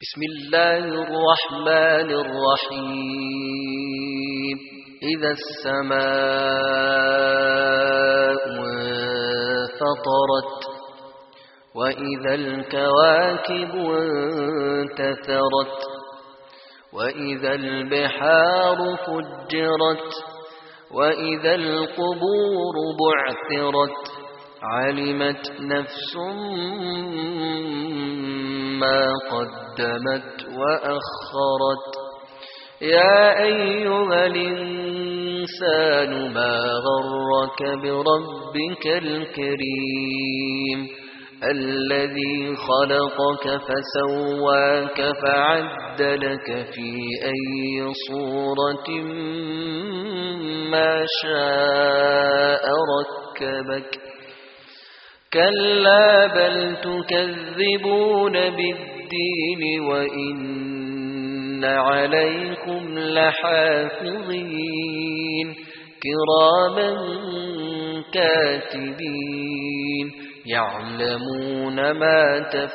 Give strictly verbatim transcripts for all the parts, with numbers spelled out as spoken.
بسم الله الرحمن الرحيم إذا السماء انفطرت وإذا الكواكب انتثرت وإذا البحار فجرت وإذا القبور بعثرت علمت نفس ما قدمت وأخرت يا أيها الإنسان ما غرك بربك الكريم الذي خلقك فسواك فعدلك في أي صورة ما شاء ركبك كلا بل تكذبون بالدين وإن عليكم لحافظين كراما كاتبين يعلمون ما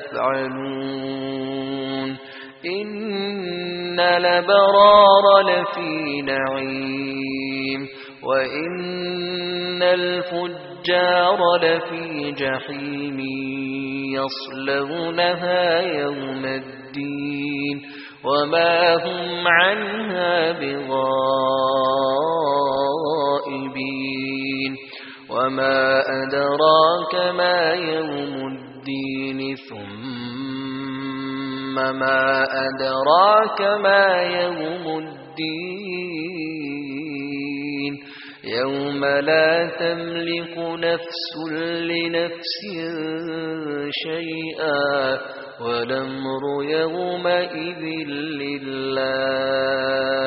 تفعلون إن الأبرار لفي نعيم وإن الفجار لفي جحيم يصلونها يوم الدين وما هم عنها بغائبين وما أدراك ما يوم الدين ثم ما أدراك ما يوم الدين يوم لا تملك نفس لنفس شيئا والأمر يومئذ لله